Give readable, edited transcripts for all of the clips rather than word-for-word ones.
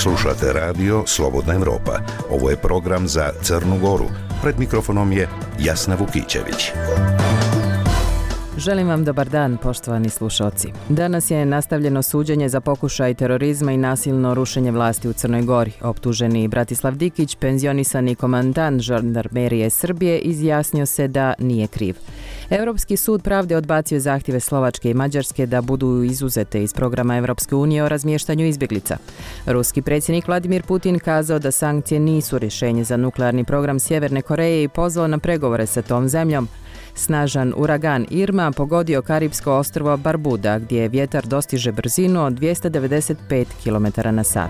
Slušate radio Slobodna Evropa. Ovo je program za Crnu Goru. Pred mikrofonom je Jasna Vukićević. Želim vam dobar dan, poštovani slušalci. Danas je nastavljeno suđenje za pokušaj terorizma i nasilno rušenje vlasti u Crnoj Gori. Optuženi Bratislav Dikić, penzionisani komandant žandarmerije Srbije, izjasnio se da nije kriv. Europski sud pravde odbacio zahtjeve Slovačke i Mađarske da budu izuzete iz programa Europske unije o razmještanju izbjeglica. Ruski predsjednik Vladimir Putin kazao da sankcije nisu rješenje za nuklearni program Sjeverne Koreje i pozvao na pregovore sa tom zemljom. Snažan uragan Irma pogodio Karipsko ostrvo Barbuda, gdje vjetar dostiže brzinu od 295 km/h.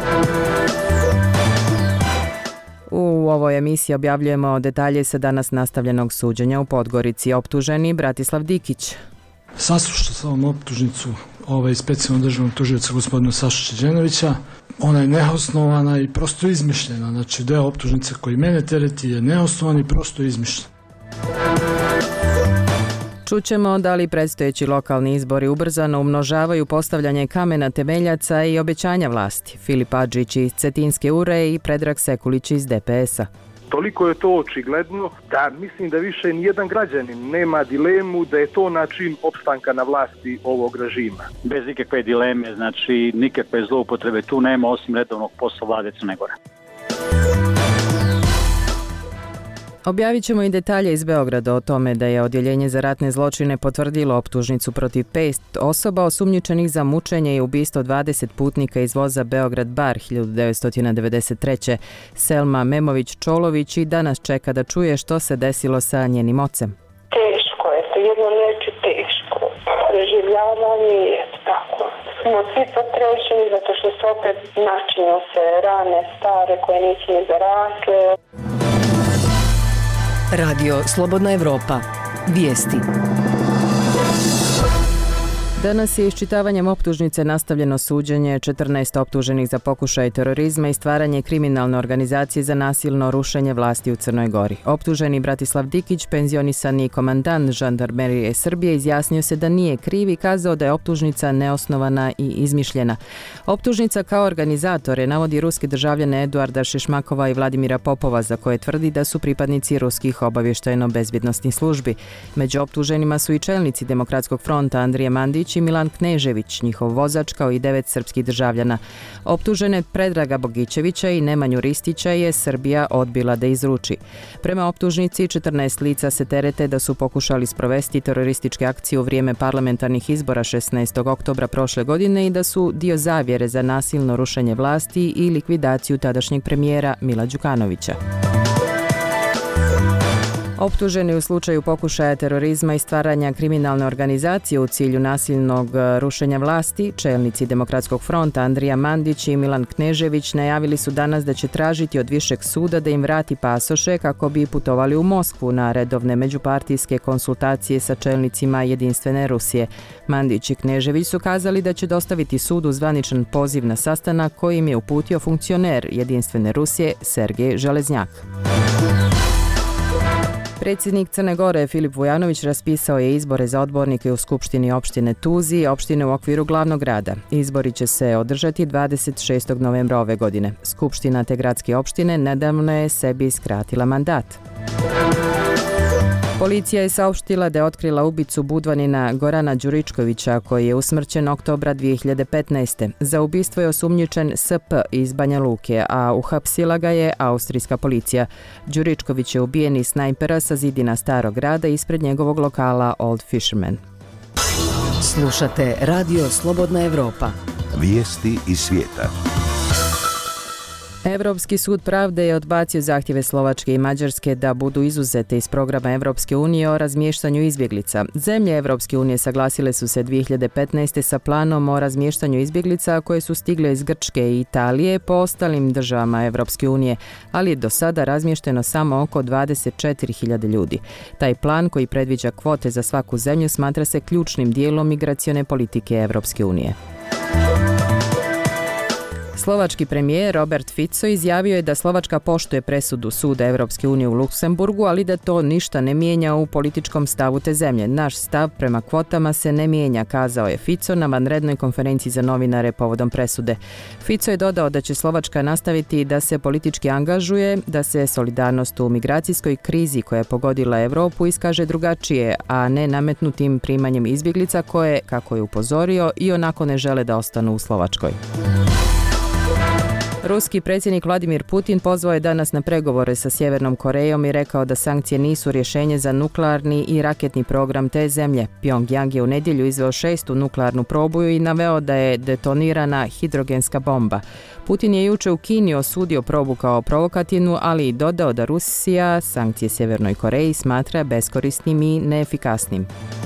U ovoj emisiji objavljujemo detalje sa danas nastavljenog suđenja u Podgorici. Optuženi Bratislav Dikić. Saslušao sam optužnicu specijalnog državnog tužioca gospodina Sašu Čeđenovića. Ona je neosnovana i prosto izmišljena. Znači, deo optužnice koji mene tereti je neosnovan i prosto izmišljen. Čućemo da li predstojeći lokalni izbori ubrzano umnožavaju postavljanje kamena temeljaca i obećanja vlasti. Filip Adžić iz Cetinske Ure i Predrag Sekulić iz DPS-a. Toliko je to očigledno da mislim da više nijedan građanin nema dilemu da je to način opstanka na vlasti ovog režima. Bez ikakve dileme, znači nikakve zloupotrebe tu nema osim redovnog posla vlade Crne Gore. Objavit ćemo i detalje iz Beograda o tome da je Odjeljenje za ratne zločine potvrdilo optužnicu protiv 5 osoba osumnjičenih za mučenje i ubistvo 20 putnika iz voza Beograd-Bar 1993. Selma Memović-Čolović i danas čeka da čuje što se desilo sa njenim ocem. Teško je, to jedno reći teško. Preživljavanje je tako. Smo svi potrećeni zato što se opet načinju se rane stare koje nisu ni zarasle. Radio Slobodna Evropa. Vijesti. Danas je iščitavanjem optužnice nastavljeno suđenje 14 optuženih za pokušaj terorizma i stvaranje kriminalne organizacije za nasilno rušenje vlasti u Crnoj Gori. Optuženi Bratislav Dikić, penzionisani komandant žandarmerije Srbije, izjasnio se da nije kriv i kazao da je optužnica neosnovana i izmišljena. Optužnica kao organizatore navodi ruske državljane Eduarda Šišmakova i Vladimira Popova, za koje tvrdi da su pripadnici ruskih obavještajno-bezbjednosnih službi. Među optuženima su i čelnici Demokratskog fronta Andrija Mandić i Milan Knežević, njihov vozač, kao i 9 srpskih državljana. Optužene Predraga Bogićevića i Nemanju Ristića je Srbija odbila da izruči. Prema optužnici 14 lica se terete da su pokušali sprovesti terorističke akcije u vrijeme parlamentarnih izbora 16. oktobra prošle godine i da su dio zavjere za nasilno rušenje vlasti i likvidaciju tadašnjeg premijera Mila Đukanovića. Optuženi u slučaju pokušaja terorizma i stvaranja kriminalne organizacije u cilju nasilnog rušenja vlasti, čelnici Demokratskog fronta Andrija Mandić i Milan Knežević najavili su danas da će tražiti od višeg suda da im vrati pasoše kako bi putovali u Moskvu na redovne međupartijske konsultacije sa čelnicima Jedinstvene Rusije. Mandić i Knežević su kazali da će dostaviti sudu zvaničan poziv na sastanak koji im je uputio funkcioner Jedinstvene Rusije Sergej Železnjak. Predsjednik Crne Gore Filip Vujanović raspisao je izbore za odbornike u Skupštini opštine Tuzi, opštine u okviru glavnog grada. Izbori će se održati 26. novembra ove godine. Skupština te gradske opštine nedavno je sebi skratila mandat. Policija je saopštila da je otkrila ubicu Budvanina Gorana Đuričkovića, koji je usmrćen oktobra 2015. Za ubistvo je osumnjičen SP iz Banja Luke, a uhapsila ga je austrijska policija. Đuričković je ubijen iz snajpera sa zidina Starog grada ispred njegovog lokala Old Fisherman. Slušate Radio Slobodna Evropa. Vijesti iz svijeta. Europski sud pravde je odbacio zahtjeve Slovačke i Mađarske da budu izuzete iz programa Europske unije o razmještanju izbjeglica. Zemlje Europske unije saglasile su se 2015. sa planom o razmještanju izbjeglica koje su stigle iz Grčke i Italije po ostalim državama Europske unije, ali je do sada razmješteno samo oko 24.000 ljudi. Taj plan, koji predviđa kvote za svaku zemlju, smatra se ključnim dijelom migracione politike Europske unije. Slovački premijer Robert Fico izjavio je da Slovačka poštuje presudu Suda Evropske unije u Luksemburgu, ali da to ništa ne mijenja u političkom stavu te zemlje. Naš stav prema kvotama se ne mijenja, kazao je Fico na vanrednoj konferenciji za novinare povodom presude. Fico je dodao da će Slovačka nastaviti da se politički angažuje, da se solidarnost u migracijskoj krizi koja je pogodila Evropu iskaže drugačije, a ne nametnutim primanjem izbjeglica koje, kako je upozorio, i onako ne žele da ostanu u Slovačkoj. Ruski predsjednik Vladimir Putin pozvao je danas na pregovore sa Sjevernom Korejom i rekao da sankcije nisu rješenje za nuklearni i raketni program te zemlje. Pyongyang je u nedjelju izveo 6. nuklearnu probu i naveo da je detonirana hidrogenska bomba. Putin je jučer u Kini osudio probu kao provokativnu, ali i dodao da Rusija sankcije Sjevernoj Koreji smatra beskorisnim i neefikasnim.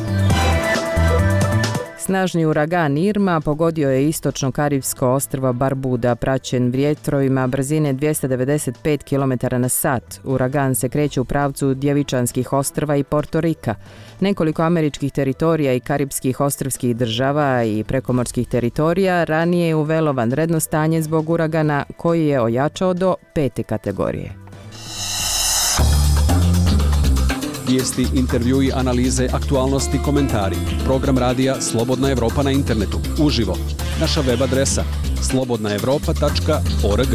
Snažni uragan Irma pogodio je istočno karibsko ostrvo Barbuda, praćen vjetrovima brzine 295 km/h. Uragan se kreće u pravcu Djevičanskih ostrva i Porto Rika. Nekoliko američkih teritorija i karibskih ostrvskih država i prekomorskih teritorija ranije je uvelo vanredno stanje zbog uragana koji je ojačao do 5. kategorije. Vijesti, intervjui, analize, aktualnosti, komentari. Program radija Slobodna Evropa na internetu. Uživo. Naša web adresa slobodnaevropa.org.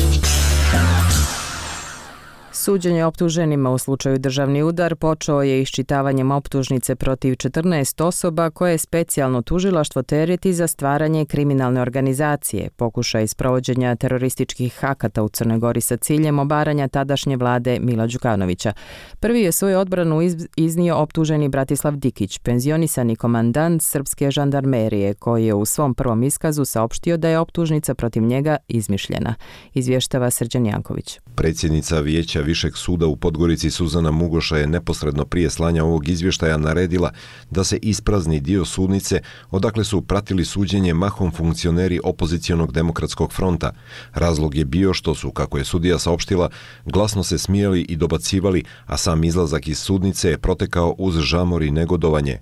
Suđenje optuženima u slučaju Državni udar počeo je iščitavanjem optužnice protiv 14 osoba koje je specijalno tužilaštvo tereti za stvaranje kriminalne organizacije, pokušaj sprovođenja terorističkih akata u Crnoj Gori sa ciljem obaranja tadašnje vlade Mila Đukanovića. Prvi je svoju odbranu iznio optuženi Bratislav Dikić, penzionisani komandant srpske žandarmerije, koji je u svom prvom iskazu saopštio da je optužnica protiv njega izmišljena. Izvještava Srđan Janković. Predsjednica Vijeća Višeg suda u Podgorici Suzana Mugoša je neposredno prije slanja ovog izvještaja naredila da se isprazni dio sudnice odakle su pratili suđenje mahom funkcioneri opozicionog demokratskog fronta. Razlog je bio što su, kako je sudija saopštila, glasno se smijali i dobacivali, a sam izlazak iz sudnice je protekao uz žamor i negodovanje.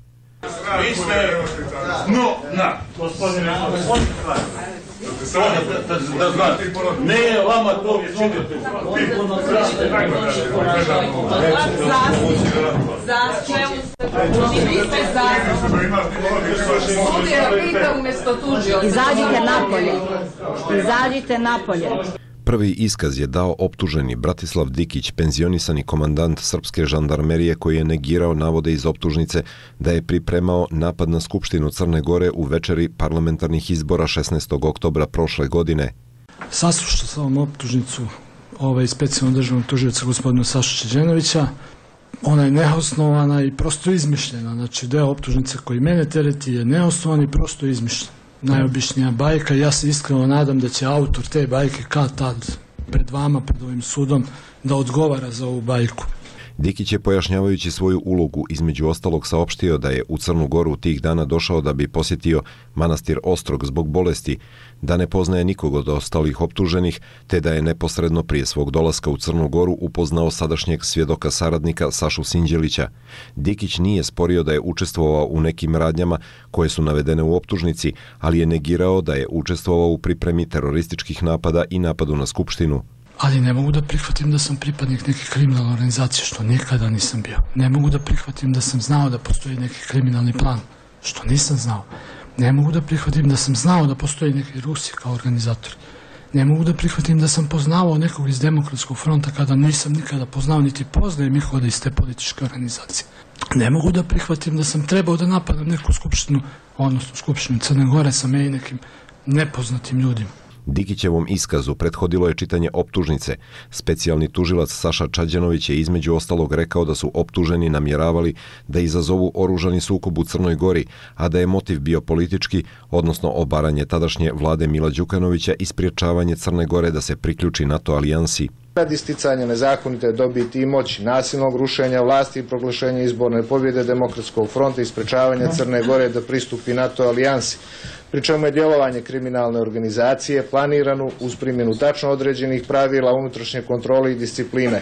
Da znate, ne vama to činite. Izađite napolje. Prvi iskaz je dao optuženi Bratislav Dikić, penzionisani komandant srpske žandarmerije koji je negirao navode iz optužnice da je pripremao napad na Skupštinu Crne Gore u večeri parlamentarnih izbora 16. oktobra prošle godine. Saslušao sam optužnicu specijalnog državnog tužioca gospodina Sašu Đenovića. Ona je neosnovana i prosto izmišljena. Znači, deo optužnice koji mene tereti je neosnovan i prosto izmišljen. Najobičnija bajka. Ja se iskreno nadam da će autor te bajke kad tad pred vama, pred ovim sudom, da odgovara za ovu bajku. Dikić je, pojašnjavajući svoju ulogu, između ostalog saopštio da je u Crnu Goru tih dana došao da bi posjetio manastir Ostrog zbog bolesti, da ne poznaje nikog od ostalih optuženih, te da je neposredno prije svog dolaska u Crnu Goru upoznao sadašnjeg svjedoka saradnika Sašu Sinđelića. Dikić nije sporio da je učestvovao u nekim radnjama koje su navedene u optužnici, ali je negirao da je učestvovao u pripremi terorističkih napada i napadu na Skupštinu. Ali ne mogu da prihvatim da sam pripadnik neke kriminalne organizacije, što nikada nisam bio. Ne mogu da prihvatim da sam znao da postoji neki kriminalni plan, što nisam znao. Ne mogu da prihvatim da sam znao da postoji neki Rusi kao organizatori. Ne mogu da prihvatim da sam poznavao nekog iz Demokratskog fronta kada nisam nikada poznao niti poznajem ih iz te političke organizacije. Ne mogu da prihvatim da sam trebao da napadam neku skupštinu, odnosno skupštinu Crne Gore sa meni nekim nepoznatim ljudima. Dikićevom iskazu prethodilo je čitanje optužnice. Specijalni tužilac Saša Čađanović je između ostalog rekao da su optuženi namjeravali da izazovu oružani sukob u Crnoj Gori, a da je motiv bio politički, odnosno obaranje tadašnje vlade Mila Đukanovića i spriječavanje Crne Gore da se priključi NATO alijansi. Radi isticanja nezakonite dobiti i moći, nasilnog rušenja vlasti i proglašenja izborne pobjede Demokratskog fronta i sprečavanja Crne Gore da pristupi NATO alijansi, pri čemu je djelovanje kriminalne organizacije planirano uz primjenu tačno određenih pravila unutrašnje kontrole i discipline,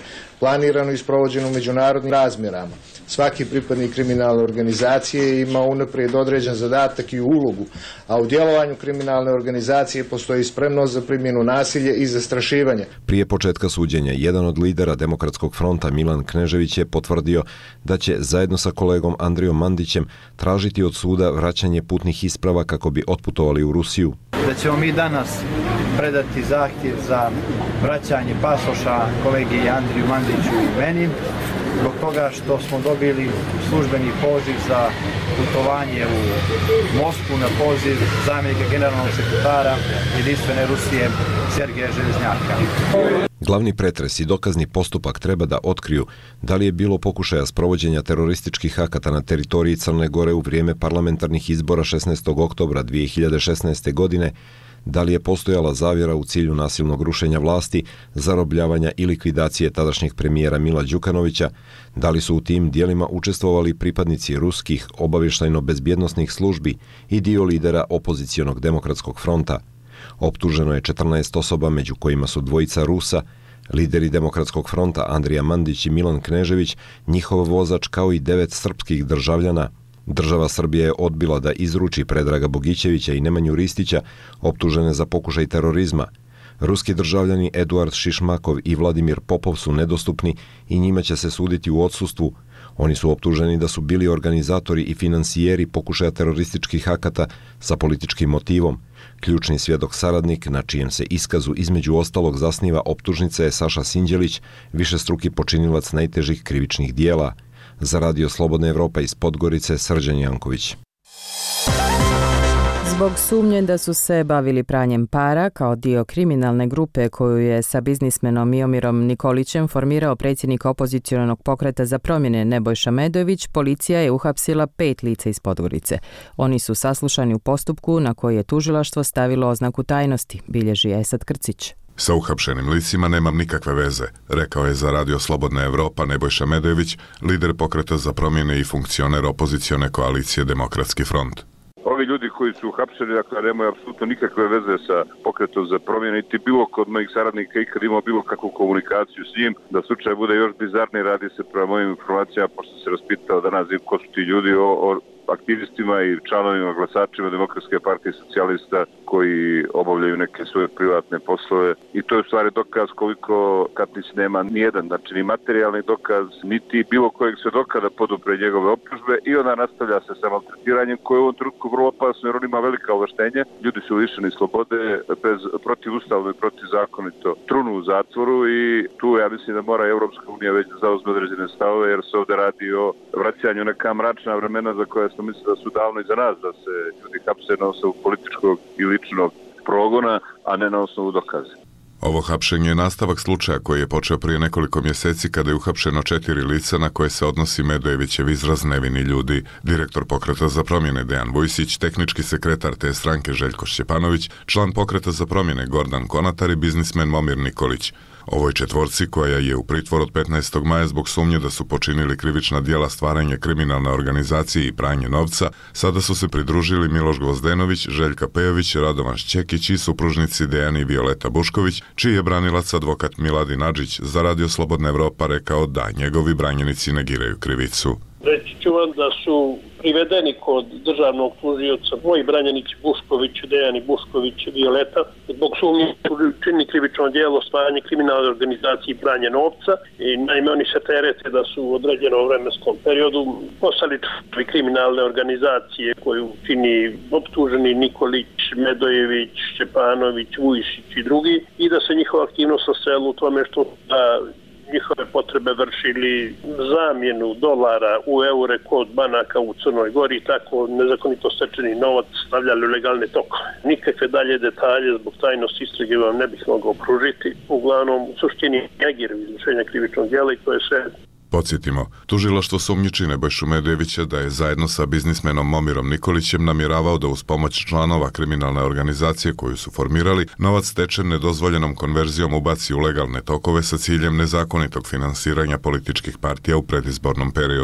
planirano i sprovođeno u međunarodnim razmjerama. Svaki pripadnik kriminalne organizacije ima unaprijed određen zadatak i ulogu, a u djelovanju kriminalne organizacije postoji spremnost za primjenu nasilja i zastrašivanje. Prije početka suđenja, jedan od lidera Demokratskog fronta, Milan Knežević, je potvrdio da će zajedno sa kolegom Andrijom Mandićem tražiti od suda vraćanje putnih isprava kako bi otputovali u Rusiju. Da ćemo mi danas predati zahtjev za vraćanje pasoša kolegi Andriju Mandiću i meni, zbog toga što smo dobili službeni poziv za putovanje u Moskvu na poziv zamjenika generalnog sekretara Jedinstvene Rusije Sergeja Železnjaka. Glavni pretres i dokazni postupak treba da otkriju da li je bilo pokušaja sprovođenja terorističkih akata na teritoriji Crne Gore u vrijeme parlamentarnih izbora 16. oktobra 2016. godine, da li je postojala zavjera u cilju nasilnog rušenja vlasti, zarobljavanja i likvidacije tadašnjeg premijera Mila Đukanovića, da li su u tim dijelima učestvovali pripadnici ruskih obavještajno-bezbjednosnih službi i dio lidera opozicionog Demokratskog fronta. Optuženo je 14 osoba, među kojima su dvojica Rusa, lideri Demokratskog fronta Andrija Mandić i Milan Knežević, njihov vozač kao i 9 srpskih državljana. Država Srbija je odbila da izruči Predraga Bogićevića i Nemanju Ristića, optužene za pokušaj terorizma. Ruski državljani Eduard Šišmakov i Vladimir Popov su nedostupni i njima će se suditi u odsustvu. Oni su optuženi da su bili organizatori i finansijeri pokušaja terorističkih akata sa političkim motivom. Ključni svjedok saradnik, na čijem se iskazu između ostalog zasniva optužnica, je Saša Sinđelić, višestruki počinilac najtežih krivičnih dijela. Za Radio Slobodna Evropa iz Podgorice, Srđan Janković. Zbog sumnje da su se bavili pranjem para kao dio kriminalne grupe koju je sa biznismenom Miomirom Nikolićem formirao predsjednik opozicionog pokreta za promjene Nebojša Medojević, policija je uhapsila 5 lica iz Podgorice. Oni su saslušani u postupku na koji je tužilaštvo stavilo oznaku tajnosti, bilježi Esad Krcić. Sa uhapšenim licima nemam nikakve veze, rekao je za Radio Slobodna Evropa Nebojša Medojević, lider pokreta za promjene i funkcioner opozicione koalicije Demokratski front. Ovi ljudi koji su uhapšeni, dakle, nemaju apsolutno nikakve veze sa pokretom za promjene, niti bilo kod mojih saradnika ikad imao bilo kakvu komunikaciju s njim. Da slučaj bude još bizarniji, radi se prema mojim informacijama, pošto se raspitao danas ko su ti ljudi, o aktivistima i članovima, glasačima Demokratske partije socijalista koji obavljaju neke svoje privatne poslove. I to je u stvari dokaz koliko Katnić nema nijedan, znači ni materijalni dokaz, niti bilo kojeg svedoka da podupre njegove optužbe, i onda nastavlja se sa maltretiranjem koje je u ovom trenutku vrlo opasno jer on ima velika ovlaštenja. Ljudi su lišeni slobode bez protivustavno i protivzakonito trunu u zatvoru i tu ja mislim da mora Evropska unija već da zauzme određene stavove jer se ovdje radi o vraćanju neka mračna vremena za koje sam mislio da su davno iza nas, da se ljudi hapse na osnovu političkog i ličnog progona, a ne na osnovu dokaza. Ovo hapšenje je nastavak slučaja koji je počeo prije nekoliko mjeseci kada je uhapšeno 4 lica na koje se odnosi Medojevićev izraz nevini ljudi. Direktor pokreta za promjene Dejan Vujsić, tehnički sekretar te stranke Željko Šćepanović, član pokreta za promjene Gordan Konatar i biznismen Momir Nikolić. Ovoj četvorci, koja je u pritvor od 15. maja zbog sumnje da su počinili krivična djela stvaranja kriminalne organizacije i pranje novca, sada su se pridružili Miloš Gvozdenović, Željka Pejović, Radovan Šćekić i supružnici Dejan i Violeta Bušković, čiji je branilac advokat Miladin Adžić za Radio Slobodna Evropa rekao da njegovi branjenici negiraju krivicu. Reći ću vam da su privedeni kod državnog tužioca moji branjenici Bušković, Dejan i Bušković, Violeta, zbog sumnje čini krivično djelo stvaranje kriminalne organizacije i pranje novca. I naime oni se terete da su u određenom vremenskom periodu postali članovi kriminalne organizacije koju čini optuženi Nikolić, Medojević, Šćepanović, Vujsić i drugi, i da se njihova aktivnost sastojala u tome što da njihove potrebe vršili zamjenu dolara u eure kod banaka u Crnoj Gori i tako nezakonito stečeni novac stavljali u legalne tokove. Nikakve dalje detalje zbog tajnosti istrage vam ne bih mogao pružiti. Uglavnom, u suštini negiraju izvršenja krivičnog djela i to je sve. Podsjetimo, tužilaštvo sumnjiči Nebojšu Medojevića da je zajedno sa biznismenom Momirom Nikolićem namjeravao da uz pomoć članova kriminalne organizacije koju su formirali, novac stečen nedozvoljenom konverzijom ubaci u legalne tokove sa ciljem nezakonitog finansiranja političkih partija u predizbornom periodu.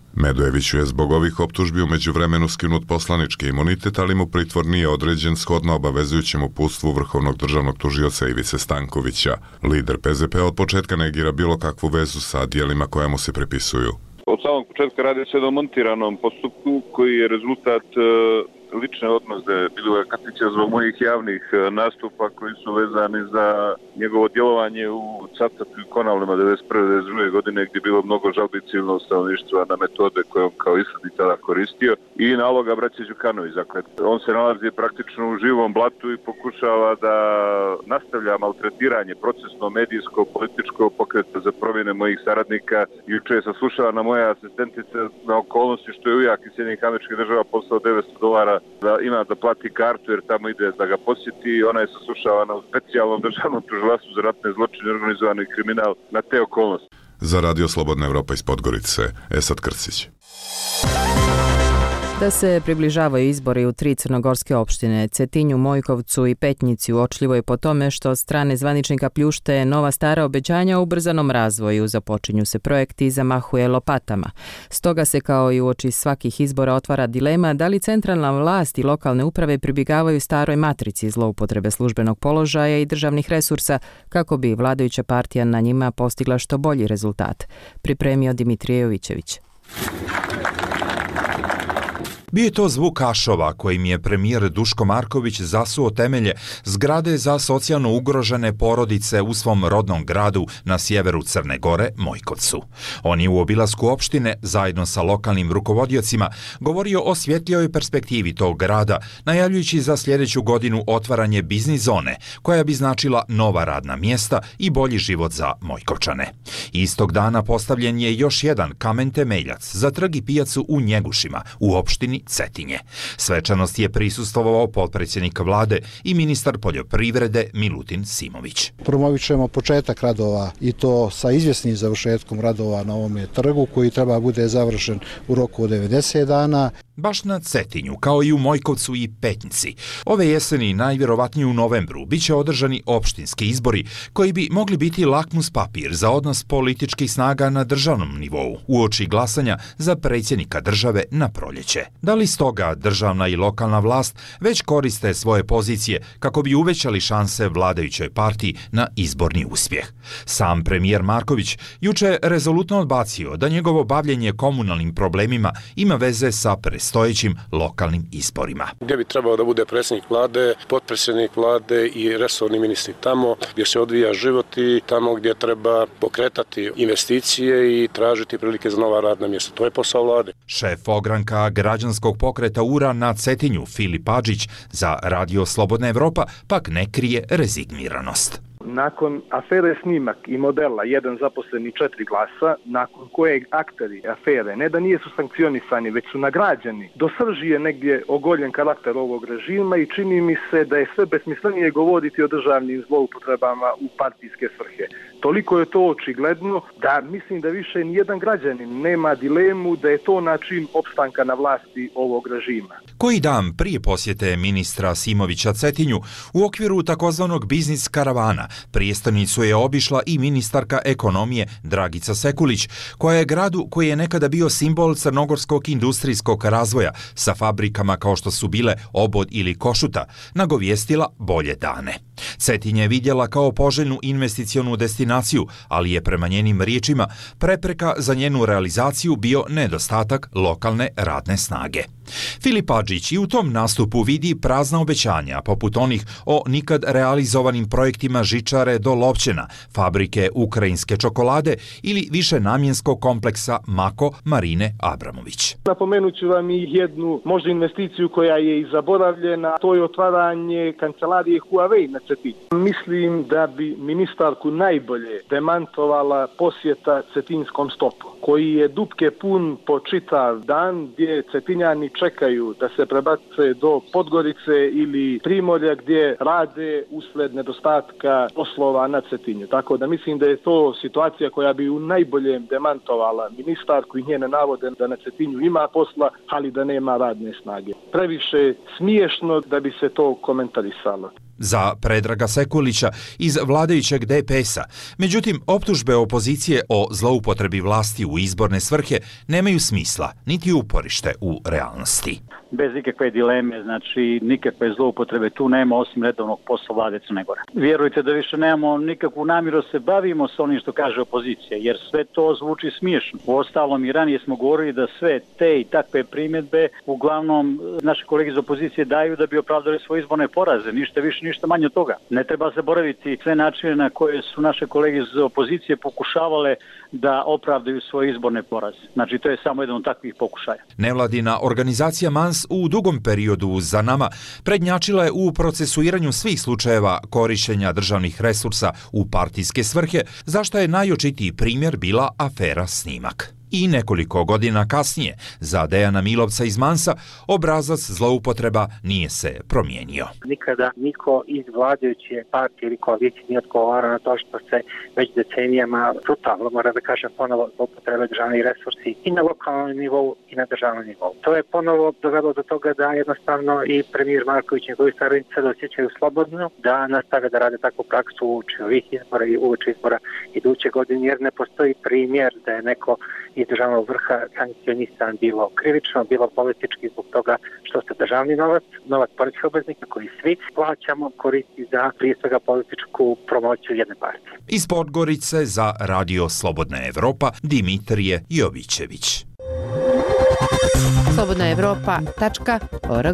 Medojeviću je zbog ovih optužbi u međuvremenu skinut poslanički imunitet, ali mu pritvor nije određen shodno obavezujućem uputstvu Vrhovnog državnog tužioca Ivice Stankovića. Lider PZP od početka negira bilo kakvu vezu sa dijelima koja mu se pripisuju. Od samog početka radi se o montiranom postupku koji je rezultat lične odnose Milivoja Katnića zbog mojih javnih nastupa koji su vezani za njegovo djelovanje u Cavtatu i Konavlima 1991. godine gdje je bilo mnogo žalbi civilnog stanovništva na metode koje on kao islednik tada koristio i naloga braće Đukanović. Dakle, on se nalazi praktično u živom blatu i pokušava da nastavlja maltretiranje procesno, medijsko, političko pokreta za promjene mojih saradnika. Juče je saslušavana moja asistentica na okolnosti što je ujak iz Sjedinjenih Američkih Država poslao $900 da ima da plati kartu jer tamo ide da ga posjeti. Ona je saslušavana u specijalnom državnom tužilaštvu za ratne zločine i organizovani kriminal na te okolnosti. Za Radio Slobodna Evropa iz Podgorice, Esad Krcić. Da se približavaju izbori u 3 crnogorske opštine, Cetinju, Mojkovcu i Petnici, uočljivo je po tome što od strane zvaničnika pljušte nova stara obećanja o ubrzanom razvoju, započinju se projekti i zamahuje lopatama. Stoga se kao i uoči svakih izbora otvara dilema da li centralna vlast i lokalne uprave pribjegavaju staroj matrici zloupotrebe službenog položaja i državnih resursa kako bi vladajuća partija na njima postigla što bolji rezultat. Pripremio Dimitrije Jovićević. Bio je to zvuk kašova kojim je premijer Duško Marković zasuo temelje zgrade za socijalno ugrožene porodice u svom rodnom gradu na sjeveru Crne Gore, Mojkovcu. On je u obilasku opštine, zajedno sa lokalnim rukovodiocima, govorio o svjetlijoj perspektivi tog grada, najavljujući za sljedeću godinu otvaranje biznis zone, koja bi značila nova radna mjesta i bolji život za Mojkovčane. Istog dana postavljen je još jedan kamen temeljac za trg i pijacu u Njegušima, u opštini Cetinje. Svečanosti je prisustvovao potpredsjednik vlade i ministar poljoprivrede Milutin Simović. Promovit ćemo početak radova i to sa izvjesnim završetkom radova na ovome trgu koji treba bude završen u roku od 90 dana. Baš na Cetinju, kao i u Mojkovcu i Petnici. Ove jeseni, najvjerovatnije u novembru, bit će održani opštinski izbori koji bi mogli biti lakmus papir za odnos političkih snaga na državnom nivou uoči glasanja za predsjednika države na proljeće. Da li stoga državna i lokalna vlast već koriste svoje pozicije kako bi uvećali šanse vladajućoj partiji na izborni uspjeh? Sam premijer Marković juče je rezolutno odbacio da njegovo bavljenje komunalnim problemima ima veze sa predstojećim lokalnim izborima. Gdje bi trebao da bude predsjednik vlade, potpredsjednik vlade i resorni ministri tamo gdje se odvija život i tamo gdje treba pokretati investicije i tražiti prilike za nova radna mjesta. To je posao vlade. Šef ogranka građanskog pokreta URA na Cetinju, Filip Adžić, za Radio Slobodna Evropa pak ne krije rezigniranost. Nakon afere Snimak i modela 1 zaposleni 4 glasa, nakon kojeg akteri afere ne da nisu sankcionisani, već su nagrađeni, do srži je negdje ogoljen karakter ovog režima i čini mi se da je sve besmislenije govoriti o državnim zloupotrebama u partijske svrhe. Toliko je to očigledno da mislim da više nijedan građanin nema dilemu da je to način opstanka na vlasti ovog režima. Koji dan prije posjete ministra Simovića Cetinju, u okviru takozvanog biznis karavana, prijestolnicu je obišla i ministarka ekonomije Dragica Sekulić, koja je gradu koji je nekada bio simbol crnogorskog industrijskog razvoja sa fabrikama kao što su bile Obod ili Košuta, nagovijestila bolje dane. Cetinje je vidjela kao poželjnu investicionu destinaciju, ali je prema njenim riječima prepreka za njenu realizaciju bio nedostatak lokalne radne snage. Filip Adžić i u tom nastupu vidi prazna obećanja, poput onih o nikad realizovanim projektima žičare do Lovćena, fabrike ukrajinske čokolade ili višenamjenskog kompleksa Mako Marine Abramović. Napomenut ću vam i jednu možda investiciju koja je i zaboravljena, to je otvaranje kancelarije Huawei na Cetinju. Mislim da bi ministarku najbolje demantovala posjeta cetinskom stopu, koji je dupke pun po čitav dan, gdje Cetinjani čekaju da se prebace do Podgorice ili Primorja gdje rade usled nedostatka poslova na Cetinju. Tako da mislim da je to situacija koja bi u najboljem demantovala ministarku i njene navode da na Cetinju ima posla, ali da nema radne snage. Previše smiješno da bi se to komentarisalo. za Predraga Sekulića iz vladajućeg DPS-a. Međutim, optužbe opozicije o zloupotrebi vlasti u izborne svrhe nemaju smisla, niti uporište u realnosti. Bez ikakve dileme, znači nikakve zloupotrebe tu nema osim redovnog posla vlade Crne Gore. Vjerujte da više nemamo nikakvu namjeru se bavimo sa onim što kaže opozicija, jer sve to zvuči smiješno. Uostalom i ranije smo govorili da sve te i takve primjedbe uglavnom naše kolege iz opozicije daju da bi opravdali svoje izborne poraze, ništa više, ništa manje od toga. Ne treba zaboraviti sve načine na koje su naše kolege iz opozicije pokušavale da opravdaju svoje izborne poraze. Znači to je samo jedan od takvih pokušaja. Nevladina organizacija MANS u dugom periodu za nama prednjačila je u procesuiranju svih slučajeva korištenja državnih resursa u partijske svrhe, za što je najočitiji primjer bila afera Snimak. I nekoliko godina kasnije, za Dejana Milovca iz Mansa, obrazac zloupotreba nije se promijenio. Nikada niko iz vladajuće partije ili koalicije nije odgovarao na to što se već decenijama brutalno, mora da kažem, ponovo zloupotrebe državni resursi i na lokalnom nivou i na državnom nivou. To je ponovo dovelo do toga da jednostavno i premijer Marković i njegovi saradnici se osjećaju slobodno, da nastave da rade takvu praksu uoči ovih izbora i uoči izbora iduće godine, jer ne postoji primjer da je neko iz državnog vrha sankcionisan bilo krivično, bilo politički zbog toga što se državni novac poreskih obveznika koji svi plaćamo koristi za prije svega političku promociju jedne partije. Iz Podgorice za Radio Slobodna Evropa Dimitrije Jovićević. slobodnaevropa.org.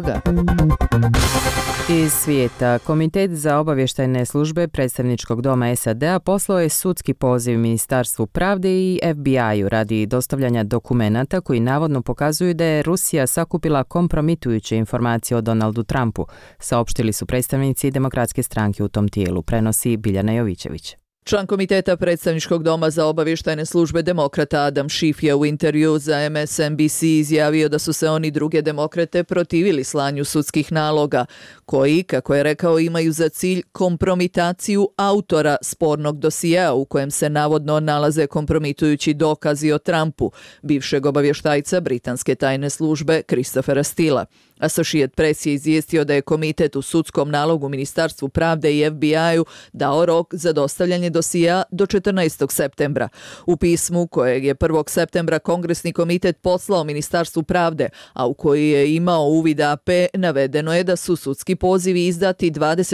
Iz svijeta, Komitet za obavještajne službe Predstavničkog doma SAD-a poslao je sudski poziv Ministarstvu pravde i FBI-u radi dostavljanja dokumenata koji navodno pokazuju da je Rusija sakupila kompromitujuće informacije o Donaldu Trumpu, saopštili su predstavnici Demokratske stranke u tom tijelu, prenosi Biljana Jovićević. Član Komiteta Predstavničkog doma za obavještajne službe demokrata Adam Schiff je u intervju za MSNBC izjavio da su se oni druge demokrate protivili slanju sudskih naloga, koji, kako je rekao, imaju za cilj kompromitaciju autora spornog dosijea u kojem se navodno nalaze kompromitujući dokazi o Trumpu, bivšeg obavještajca britanske tajne službe Christophera Steela. Associated Press je izvijestio da je komitet u sudskom nalogu Ministarstvu pravde i FBI-u dao rok za dostavljanje dosija do 14. septembra. U pismu kojeg je 1. septembra Kongresni komitet poslao Ministarstvu pravde, a u koji je imao uvid AP, navedeno je da su sudski pozivi izdati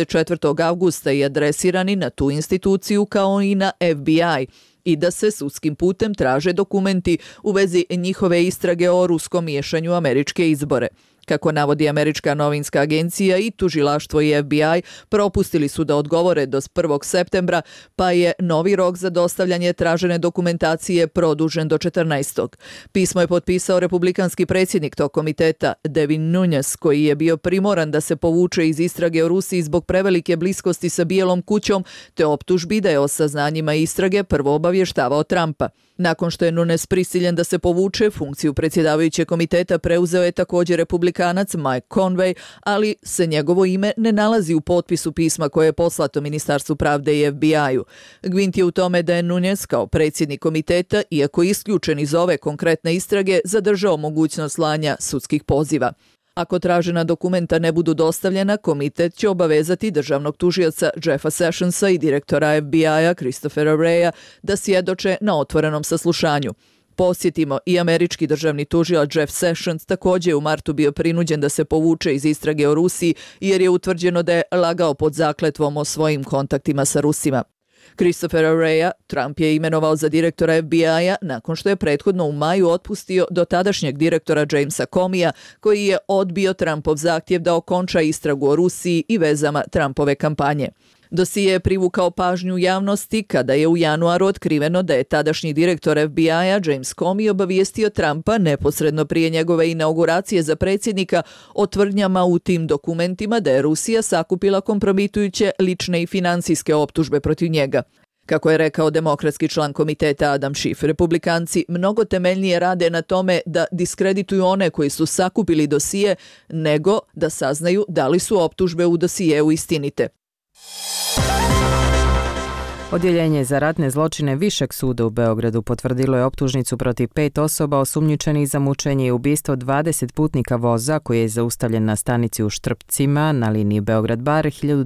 24. avgusta i adresirani na tu instituciju kao i na FBI i da se sudskim putem traže dokumenti u vezi njihove istrage o ruskom miješanju u američke izbore. Kako navodi američka novinska agencija, i tužilaštvo i FBI propustili su da odgovore do 1. septembra, pa je novi rok za dostavljanje tražene dokumentacije produžen do 14. Pismo je potpisao republikanski predsjednik tog komiteta, Devin Nunes, koji je bio primoran da se povuče iz istrage o Rusiji zbog prevelike bliskosti sa Bijelom kućom, te optužbi da je o saznanjima istrage prvo obavještavao Trumpa. Nakon što je Nunes prisiljen da se povuče, funkciju predsjedavajućeg komiteta preuzeo je također republikanac Mike Conway, ali se njegovo ime ne nalazi u potpisu pisma koje je poslato Ministarstvu pravde i FBI-u. Gvint je u tome da je Nunes kao predsjednik komiteta, iako isključen iz ove konkretne istrage, zadržao mogućnost slanja sudskih poziva. Ako tražena dokumenta ne budu dostavljena, komitet će obavezati državnog tužioca Jeffa Sessionsa i direktora FBI-a Christophera Wreya da svjedoče na otvorenom saslušanju. Posjetimo, i američki državni tužilac Jeff Sessions također je u martu bio prinuđen da se povuče iz istrage o Rusiji jer je utvrđeno da je lagao pod zakletvom o svojim kontaktima sa Rusima. Christophera Wreya Trump je imenovao za direktora FBI-a nakon što je prethodno u maju otpustio dotadašnjeg direktora Jamesa Comeyja, koji je odbio Trumpov zahtjev da okonča istragu o Rusiji i vezama Trumpove kampanje. Dosije je privukao pažnju javnosti kada je u januaru otkriveno da je tadašnji direktor FBI-a James Comey obavijestio Trumpa neposredno prije njegove inauguracije za predsjednika o tvrdnjama u tim dokumentima da je Rusija sakupila kompromitujuće lične i financijske optužbe protiv njega. Kako je rekao demokratski član komiteta Adam Schiff, republikanci mnogo temeljnije rade na tome da diskredituju one koji su sakupili dosije nego da saznaju da li su optužbe u dosijeu istinite. Odjeljenje za ratne zločine Višeg suda u Beogradu potvrdilo je optužnicu protiv 5 osoba osumnjičenih za mučenje i ubistvo 20 putnika voza koji je zaustavljen na stanici u Štrpcima na liniji Beograd-Bar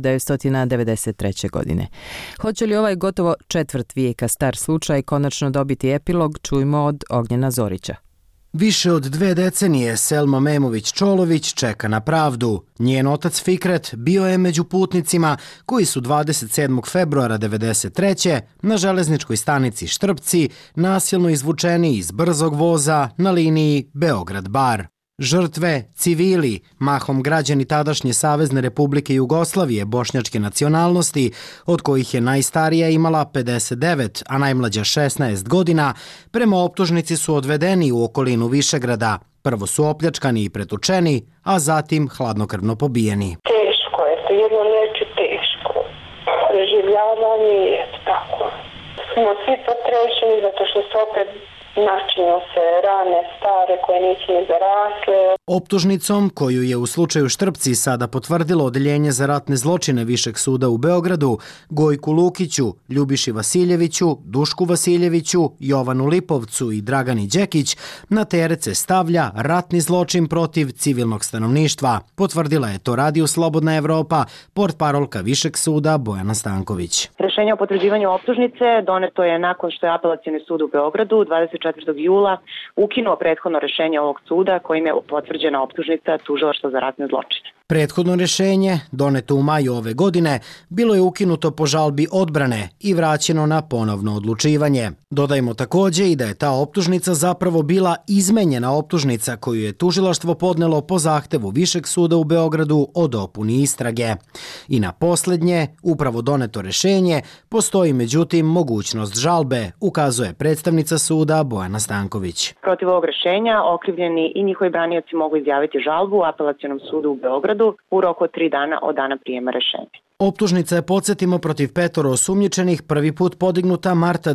1993. godine. Hoće li ovaj gotovo četvrt vijeka star slučaj konačno dobiti epilog, čujmo od Ognjena Zorića. Više od 2 decenije Selma Memović-Čolović čeka na pravdu. Njen otac Fikret bio je među putnicima koji su 27. februara 1993. na železničkoj stanici Štrpci nasilno izvučeni iz brzog voza na liniji Beograd-Bar. Žrtve, civili, mahom građani tadašnje Savezne Republike Jugoslavije bošnjačke nacionalnosti, od kojih je najstarija imala 59, a najmlađa 16 godina, prema optužnici su odvedeni u okolinu Višegrada. Prvo su opljačkani i pretučeni, a zatim hladnokrvno pobijeni. Teško je, to jedno neće teško. Preživljavanje je tako. Smo svi potrećeni zato što se opet načinju se rane stare koje nisu ni zarasle. Optužnicom, koju je u slučaju Štrpci sada potvrdilo Odeljenje za ratne zločine Višeg suda u Beogradu, Gojku Lukiću, Ljubiši Vasiljeviću, Dušku Vasiljeviću, Jovanu Lipovcu i Dragani Đekić, na teret se stavlja ratni zločin protiv civilnog stanovništva. Potvrdila je to Radio Slobodna Evropa, portparolka Višeg suda Bojana Stanković. Rešenje o potvrđivanju optužnice doneto je nakon što je Apelacioni sud u Beogradu 24. jula ukinuo prethodno rešenje ovog suda kojim je potvrđena optužnica tužilaštva za ratne zločine. Prethodno rešenje, doneto u maju ove godine, bilo je ukinuto po žalbi odbrane i vraćeno na ponovno odlučivanje. Dodajmo također i da je ta optužnica zapravo bila izmenjena optužnica koju je tužilaštvo podnelo po zahtevu Višeg suda u Beogradu o dopuni istrage. I na posljednje, upravo doneto rešenje, postoji međutim mogućnost žalbe, ukazuje predstavnica suda Bojana Stanković. Protiv ovog rešenja okrivljeni i njihovi branioci mogu izjaviti žalbu u Apelacionom sudu u Beogradu u roku od 3 dana od dana prijema rešenja. Optužnica je, podsjetimo, protiv 5 osumnjičenih prvi put podignuta marta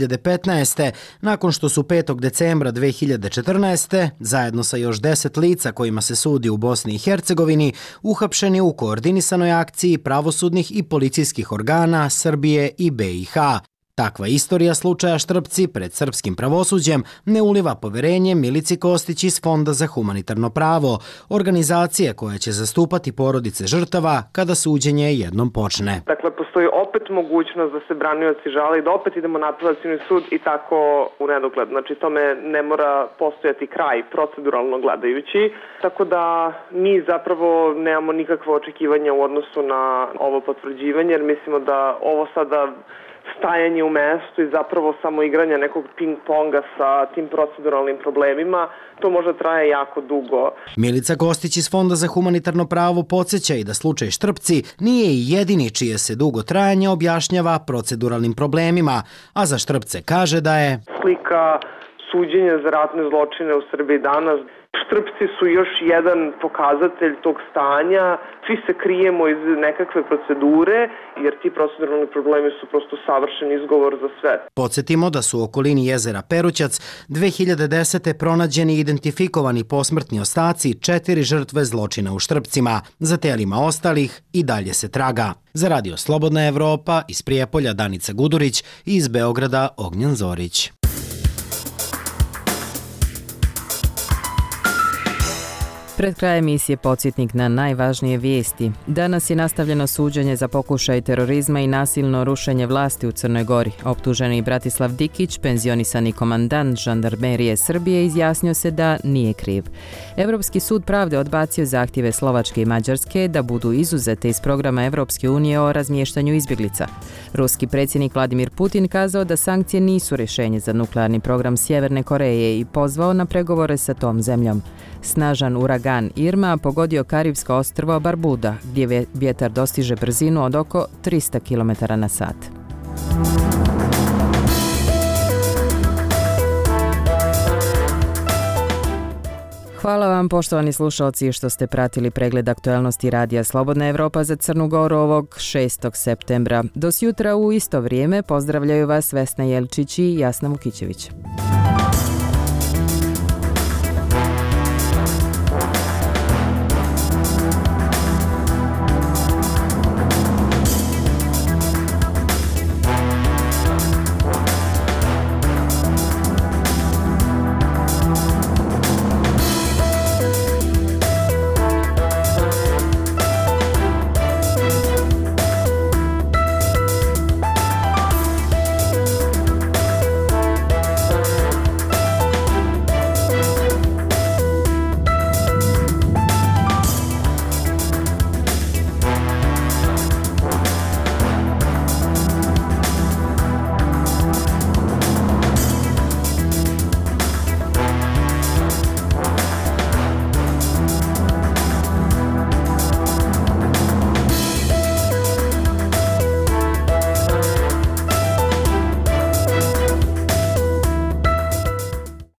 2015. nakon što su 5. decembra 2014. zajedno sa još 10 lica kojima se sudi u Bosni i Hercegovini uhapšeni u koordinisanoj akciji pravosudnih i policijskih organa Srbije i BiH. Takva istorija slučaja Štrpci pred srpskim pravosuđem ne uliva poverenje Milici Kostić iz Fonda za humanitarno pravo, organizacije koja će zastupati porodice žrtava kada suđenje jednom počne. Dakle, postoji opet mogućnost da se branioci žale i da opet idemo na apelacioni sud i tako u nedogled. Znači, tome ne mora postojati kraj proceduralno gledajući, tako da mi zapravo nemamo nikakve očekivanja u odnosu na ovo potvrđivanje, jer mislimo da ovo sada stajanje u mestu i zapravo samo igranje nekog ping-ponga sa tim proceduralnim problemima, to možda traje jako dugo. Milica Kostić iz Fonda za humanitarno pravo podsjeća i da slučaj Štrpci nije i jedini čije se dugo trajanje objašnjava proceduralnim problemima, a za Štrpce kaže da je slika suđenja za ratne zločine u Srbiji danas. Štrpci su još jedan pokazatelj tog stanja. Svi se krijemo iz nekakve procedure, jer ti proceduralni problemi su prosto savršen izgovor za sve. Podsjetimo da su u okolini jezera Perućac 2010. pronađeni i identifikovani posmrtni ostaci 4 žrtve zločina u Štrpcima. Za telima ostalih i dalje se traga. Za Radio Slobodna Evropa iz Prijepolja Danica Gudurić i iz Beograda Ognjen Zorić. Pred krajem emisije podsjetnik na najvažnije vijesti. Danas je nastavljeno suđenje za pokušaj terorizma i nasilno rušenje vlasti u Crnoj Gori. Optuženi Bratislav Dikić, penzionisani komandant žandarmerije Srbije, izjasnio se da nije kriv. Evropski sud pravde odbacio zahtjeve Slovačke i Mađarske da budu izuzete iz programa Evropske unije o razmještanju izbjeglica. Ruski predsjednik Vladimir Putin kazao da sankcije nisu rješenje za nuklearni program Sjeverne Koreje i pozvao na pregovore sa tom zemljom. Snažan uragan Irma pogodio Karibsko ostrvo Barbuda, gdje vjetar dostiže brzinu od oko 300 km/h. Hvala vam, poštovani slušalci, što ste pratili pregled aktualnosti Radija Slobodna Evropa za Crnu Goru ovog 6. septembra. Do sutra u isto vrijeme pozdravljaju vas Vesna Jelčić i Jasna Vukićević.